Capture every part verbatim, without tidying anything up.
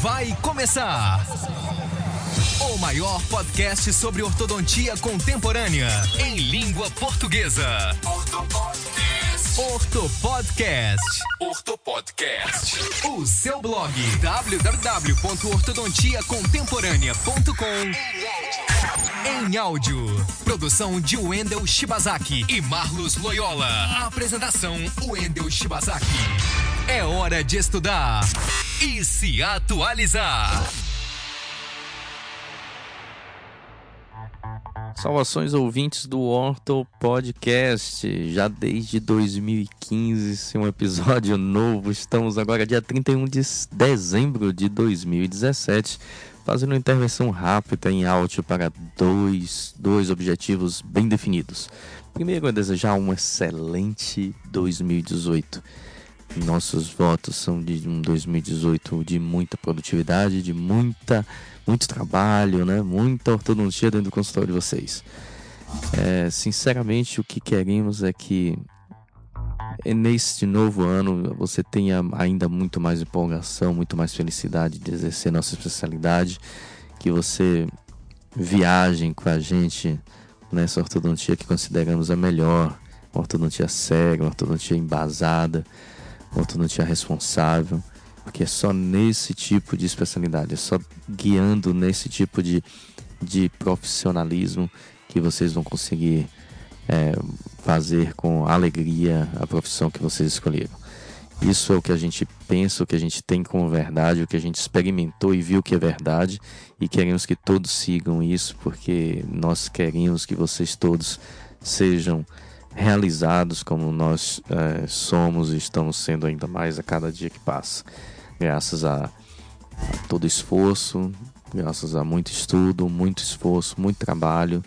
Vai começar o maior podcast sobre ortodontia contemporânea em língua portuguesa. Ortopodcast. Ortopodcast. Ortopodcast. O seu blog w w w ponto ortodontia contemporânea ponto com em áudio. Produção de Wendel Shibazaki e Marlos Loyola. A apresentação Wendel Shibazaki. É hora de estudar e se atualizar. Saudações ouvintes do Orto Podcast, já desde dois mil e quinze, sem um episódio novo. Estamos agora dia trinta e um de dezembro de dois mil e dezessete, fazendo uma intervenção rápida em áudio para dois, dois objetivos bem definidos. Primeiro é desejar um excelente dois mil e dezoito. Nossos votos são de um dois mil e dezoito de muita produtividade, de muita, muito trabalho, né? Muita ortodontia dentro do consultório de vocês. É, sinceramente, o que queremos é que neste novo ano você tenha ainda muito mais empolgação, muito mais felicidade de exercer nossa especialidade, que você viajem com a gente nessa ortodontia que consideramos a melhor, uma ortodontia séria, uma ortodontia embasada, uma ortodontia responsável, porque é só nesse tipo de especialidade, é só guiando nesse tipo de, de profissionalismo que vocês vão conseguir é, fazer com alegria a profissão que vocês escolheram. Isso é o que a gente pensa, o que a gente tem como verdade, o que a gente experimentou e viu que é verdade, e queremos que todos sigam isso, porque nós queremos que vocês todos sejam realizados como nós é, somos e estamos sendo ainda mais a cada dia que passa, graças a, a todo esforço, graças a muito estudo, muito esforço, muito trabalho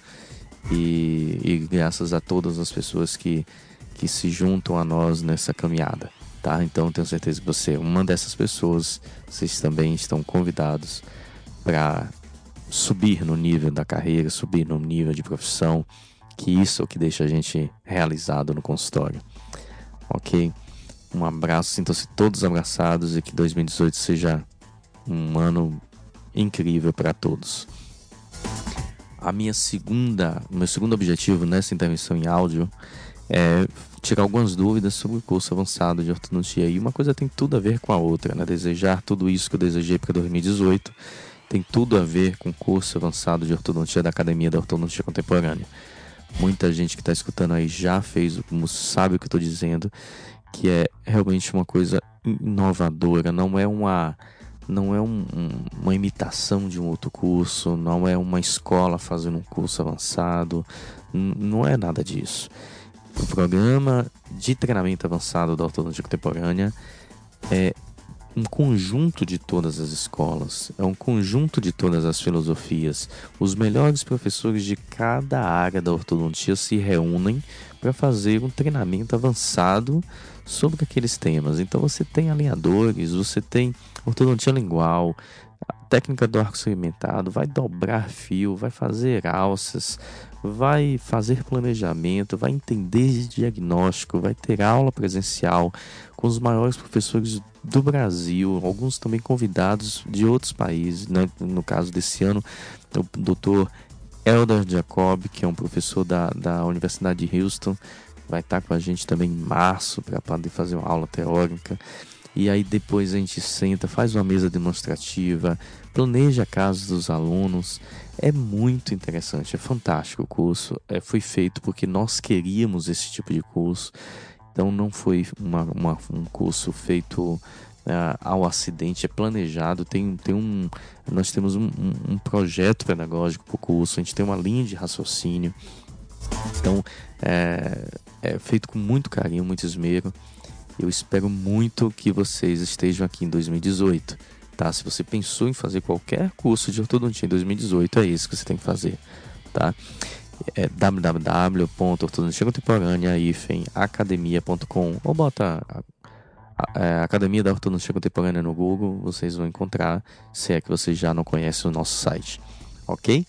e, e graças a todas as pessoas que, que se juntam a nós nessa caminhada, tá? Então tenho certeza que você é uma dessas pessoas. Vocês também estão convidados para subir no nível da carreira, subir no nível de profissão, que isso é o que deixa a gente realizado no consultório, ok? Um abraço, sintam-se todos abraçados e que dois mil e dezoito seja um ano incrível para todos. A minha segunda, o meu segundo objetivo nessa intervenção em áudio é tirar algumas dúvidas sobre o curso avançado de ortodontia, e uma coisa tem tudo a ver com a outra, né? Desejar tudo isso que eu desejei para dois mil e dezoito tem tudo a ver com o curso avançado de ortodontia da Academia da Ortodontia Contemporânea. Muita gente que está escutando aí já fez, sabe o que eu estou dizendo, que é realmente uma coisa inovadora, não é uma, não é um, um, uma imitação de um outro curso, não é uma escola fazendo um curso avançado, n- não é nada disso. O programa de treinamento avançado da ortodontia contemporânea é um conjunto de todas as escolas, é um conjunto de todas as filosofias. Os melhores professores de cada área da ortodontia se reúnem para fazer um treinamento avançado sobre aqueles temas. Então você tem alinhadores, você tem ortodontia lingual, a técnica do arco segmentado, vai dobrar fio, vai fazer alças, vai fazer planejamento, vai entender de diagnóstico, vai ter aula presencial com os maiores professores do Brasil, alguns também convidados de outros países, né? No caso desse ano, o doutor Elder Jacob, que é um professor da, da Universidade de Houston, vai estar com a gente também em março para poder fazer uma aula teórica. E aí depois a gente senta, faz uma mesa demonstrativa, planeja a casa dos alunos. É muito interessante, é fantástico o curso. É, foi feito porque nós queríamos esse tipo de curso. Então não foi uma, uma, um curso feito uh, ao acidente, é planejado. Tem, tem um, nós temos um, um, um projeto pedagógico para o curso, a gente tem uma linha de raciocínio. Então é, é feito com muito carinho, muito esmero. Eu espero muito que vocês estejam aqui em dois mil e dezoito. Tá? Se você pensou em fazer qualquer curso de ortodontia em dois mil e dezoito, é isso que você tem que fazer. Tá? É w w w ponto ortodontia contemporânea academia ponto com, ou bota a, a, a Academia da Ortodontia Contemporânea no Google, vocês vão encontrar, se é que vocês já não conhecem o nosso site, ok?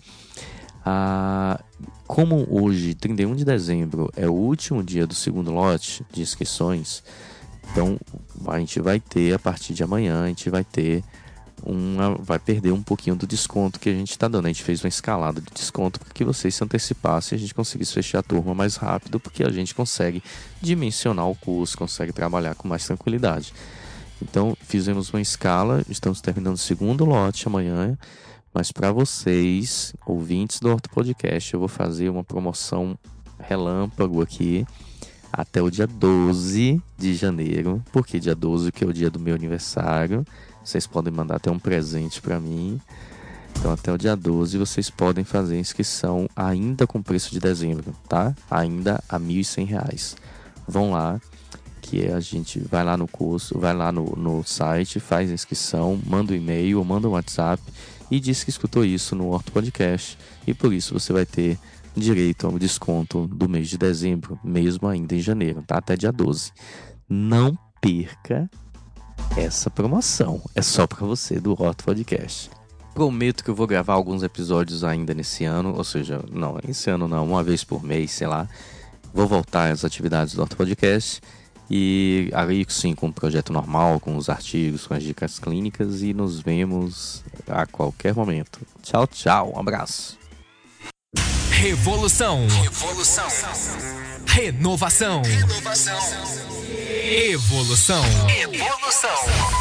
Ah, como hoje, trinta e um de dezembro, é o último dia do segundo lote de inscrições, então a gente vai ter, a partir de amanhã, a gente vai ter uma, vai perder um pouquinho do desconto que a gente está dando. A gente fez uma escalada de desconto para que vocês se antecipassem e a gente conseguisse fechar a turma mais rápido, porque a gente consegue dimensionar o curso, consegue trabalhar com mais tranquilidade. Então, fizemos uma escala, estamos terminando o segundo lote amanhã, mas para vocês, ouvintes do Orto Podcast, eu vou fazer uma promoção relâmpago aqui até o dia doze de janeiro, porque dia doze que é o dia do meu aniversário, vocês podem mandar até um presente para mim. Então até o dia doze vocês podem fazer a inscrição ainda com preço de dezembro, tá? Ainda a mil e cem reais. Vão lá, que a gente vai lá no curso, vai lá no, no site, faz a inscrição, manda um e-mail ou manda um WhatsApp e diz que escutou isso no Orto Podcast, e por isso você vai ter direito ao desconto do mês de dezembro, mesmo ainda em janeiro, tá? Até dia doze. Não perca essa promoção. É só para você do Orto Podcast. Prometo que eu vou gravar alguns episódios ainda nesse ano, ou seja, não, esse ano não, uma vez por mês, sei lá. Vou voltar às atividades do Orto Podcast e aí sim com o projeto normal, com os artigos, com as dicas clínicas, e nos vemos a qualquer momento. Tchau, tchau, um abraço. Revolução. Revolução. Renovação. Renovação. Evolução. Evolução.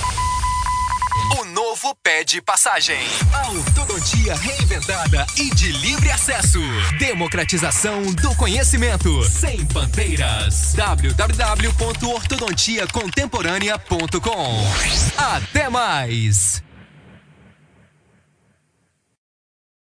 O novo pede passagem. A ortodontia reinventada e de livre acesso. Democratização do conhecimento. Sem bandeiras. w w w ponto ortodontia contemporânea ponto com. Até mais.